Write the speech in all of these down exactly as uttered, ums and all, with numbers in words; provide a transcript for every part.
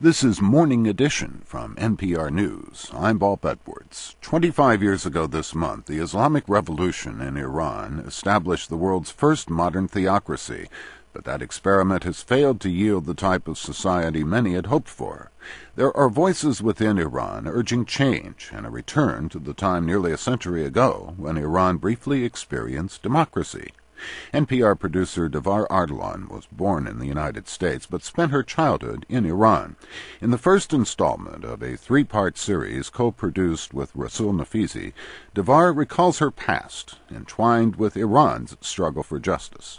This is Morning Edition from N P R News. I'm Bob Edwards. Twenty-five years ago this month, the Islamic Revolution in Iran established the world's first modern theocracy, but that experiment has failed to yield the type of society many had hoped for. There are voices within Iran urging change and a return to the time nearly a century ago when Iran briefly experienced democracy. N P R producer Davar Ardalan was born in the United States but spent her childhood in Iran. In the first installment of a three-part series co-produced with Rasul Nafizi, Davar recalls her past, entwined with Iran's struggle for justice.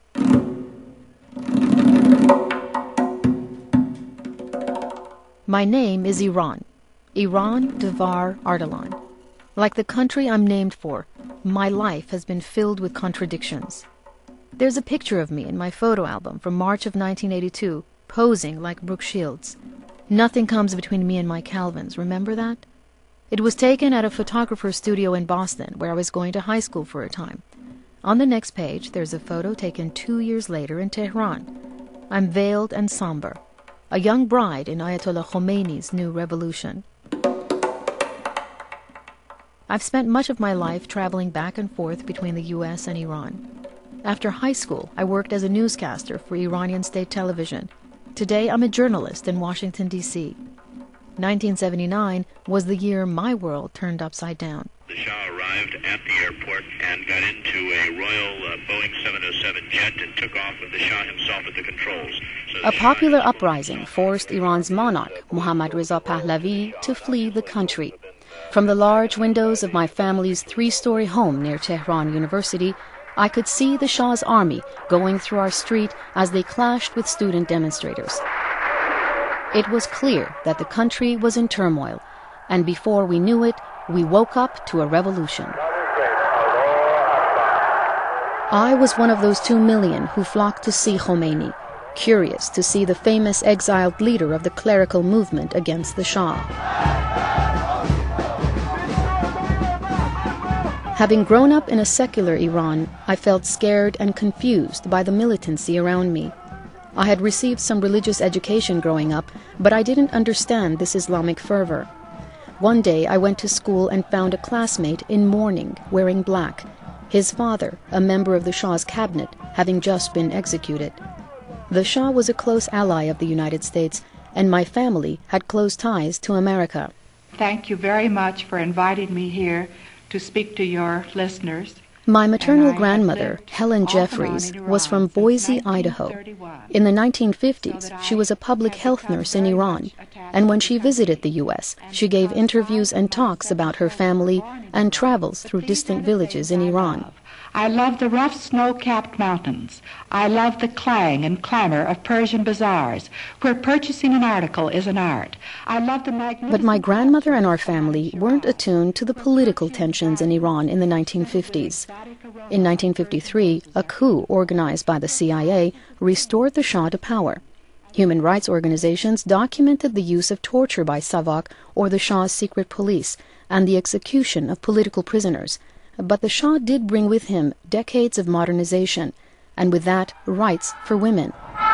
My name is Iran. Iran Davar Ardalan. Like the country I'm named for, my life has been filled with contradictions. There's a picture of me in my photo album from March of nineteen eighty-two, posing like Brooke Shields. Nothing comes between me and my Calvins, remember that? It was taken at a photographer's studio in Boston, where I was going to high school for a time. On the next page, there's a photo taken two years later in Tehran. I'm veiled and somber, a young bride in Ayatollah Khomeini's new revolution. I've spent much of my life traveling back and forth between the U S and Iran. After high school, I worked as a newscaster for Iranian state television. Today, I'm a journalist in Washington, D C nineteen seventy-nine was the year my world turned upside down. The Shah arrived at the airport and got into a Royal uh, Boeing seven oh seven jet and took off with the Shah himself at the controls. So a popular uprising forced Iran's monarch, Mohammad Reza Pahlavi, to flee the country. From the large windows of my family's three-story home near Tehran University, I could see the Shah's army going through our street as they clashed with student demonstrators. It was clear that the country was in turmoil, and before we knew it, we woke up to a revolution. I was one of those two million who flocked to see Khomeini, curious to see the famous exiled leader of the clerical movement against the Shah. Having grown up in a secular Iran, I felt scared and confused by the militancy around me. I had received some religious education growing up, but I didn't understand this Islamic fervor. One day I went to school and found a classmate in mourning, wearing black, his father, a member of the Shah's cabinet, having just been executed. The Shah was a close ally of the United States, and my family had close ties to America. Thank you very much for inviting me here to speak to your listeners. My maternal grandmother, Helen Jeffries, was from Boise, Idaho. In the nineteen fifties, she was a public health nurse in Iran, and when she visited the U S, she gave interviews and talks about her family and travels through distant villages in Iran. I love the rough snow-capped mountains. I love the clang and clamor of Persian bazaars, where purchasing an article is an art. I love the magnificent... But my grandmother and our family weren't attuned to the political tensions in Iran in the nineteen fifties. In nineteen fifty-three, a coup organized by the C I A restored the Shah to power. Human rights organizations documented the use of torture by Savak, or the Shah's secret police, and the execution of political prisoners. But the Shah did bring with him decades of modernization, and with that, rights for women.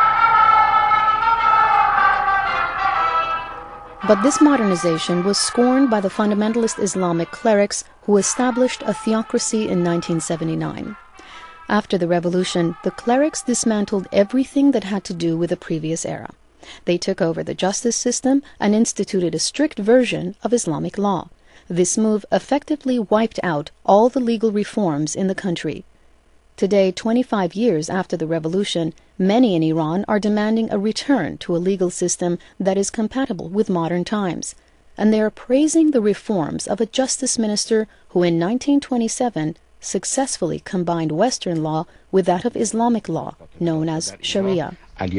But this modernization was scorned by the fundamentalist Islamic clerics who established a theocracy in nineteen seventy-nine. After the revolution, the clerics dismantled everything that had to do with the previous era. They took over the justice system and instituted a strict version of Islamic law. This move effectively wiped out all the legal reforms in the country. Today, twenty-five years after the revolution, many in Iran are demanding a return to a legal system that is compatible with modern times, and they are praising the reforms of a justice minister who in nineteen twenty-seven successfully combined Western law with that of Islamic law, known as Sharia.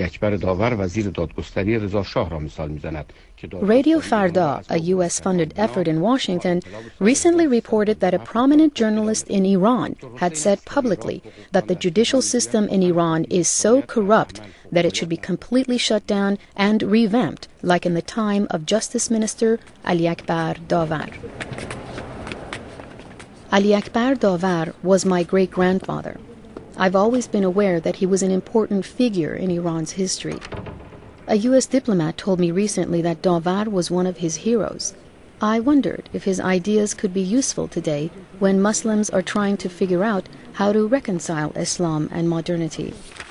Radio Farda, a U S-funded effort in Washington, recently reported that a prominent journalist in Iran had said publicly that the judicial system in Iran is so corrupt that it should be completely shut down and revamped, like in the time of Justice Minister Ali Akbar Davar. Ali Akbar Davar was my great-grandfather. I've always been aware that he was an important figure in Iran's history. A U S diplomat told me recently that Davar was one of his heroes. I wondered if his ideas could be useful today when Muslims are trying to figure out how to reconcile Islam and modernity.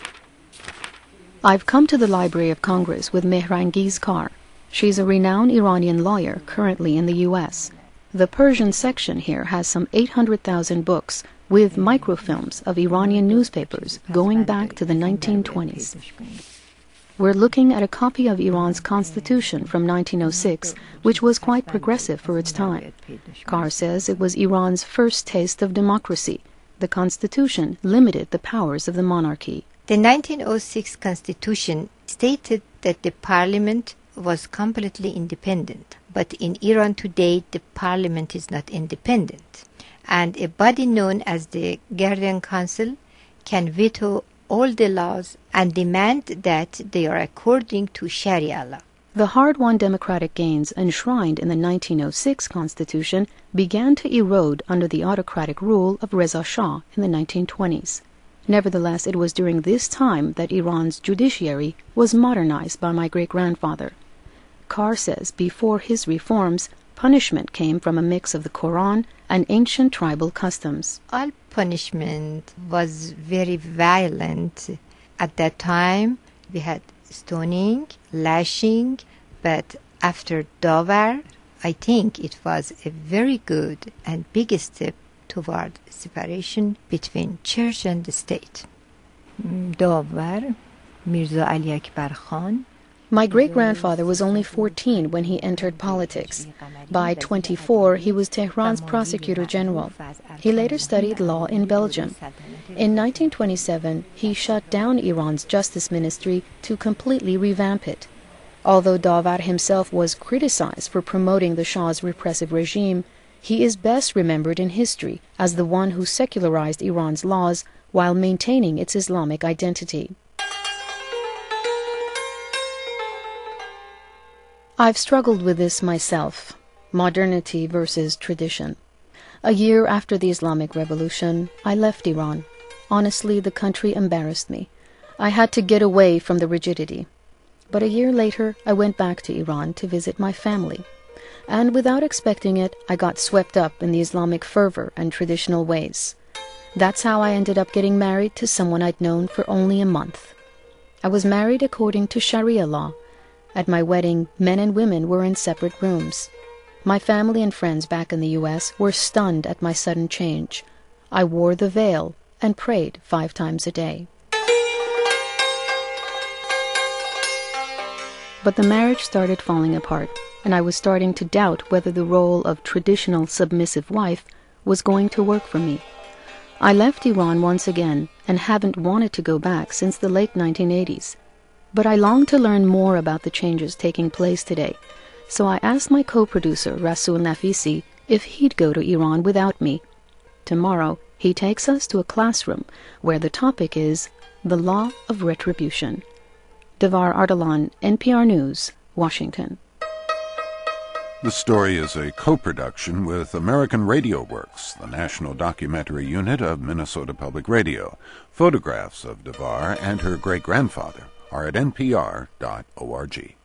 I've come to the Library of Congress with Mehrangiz Kar. She's a renowned Iranian lawyer currently in the U S. The Persian section here has some eight hundred thousand books with microfilms of Iranian newspapers going back to the nineteen twenties. We're looking at a copy of Iran's constitution from nineteen oh six, which was quite progressive for its time. Carr says it was Iran's first taste of democracy. The constitution limited the powers of the monarchy. The nineteen oh six constitution stated that the parliament was completely independent, but in Iran today the parliament is not independent, and a body known as the Guardian Council can veto all the laws and demand that they are according to Sharia law. The hard-won democratic gains enshrined in the nineteen oh six Constitution began to erode under the autocratic rule of Reza Shah in the nineteen twenties. Nevertheless, it was during this time that Iran's judiciary was modernized by my great-grandfather. Carr says before his reforms, punishment came from a mix of the Quran and ancient tribal customs. All punishment was very violent. At that time, we had stoning, lashing, but after Davar, I think it was a very good and big step toward separation between church and the state. Davar, Mirza Ali Akbar Khan. My great-grandfather was only fourteen when he entered politics. By twenty-four, he was Tehran's prosecutor general. He later studied law in Belgium. In nineteen twenty-seven, he shut down Iran's justice ministry to completely revamp it. Although Davar himself was criticized for promoting the Shah's repressive regime, he is best remembered in history as the one who secularized Iran's laws while maintaining its Islamic identity. I've struggled with this myself, modernity versus tradition. A year after the Islamic Revolution, I left Iran. Honestly, the country embarrassed me. I had to get away from the rigidity. But a year later, I went back to Iran to visit my family. And without expecting it, I got swept up in the Islamic fervor and traditional ways. That's how I ended up getting married to someone I'd known for only a month. I was married according to Sharia law. At my wedding, men and women were in separate rooms. My family and friends back in the U S were stunned at my sudden change. I wore the veil and prayed five times a day. But the marriage started falling apart, and I was starting to doubt whether the role of traditional submissive wife was going to work for me. I left Iran once again and haven't wanted to go back since the late nineteen eighties. But I long to learn more about the changes taking place today, so I asked my co-producer, Rasul Nafisi, if he'd go to Iran without me. Tomorrow, he takes us to a classroom where the topic is the law of retribution. Davar Ardalan, N P R News, Washington. The story is a co-production with American Radio Works, the national documentary unit of Minnesota Public Radio. Photographs of Davar and her great-grandfather are at N P R dot org.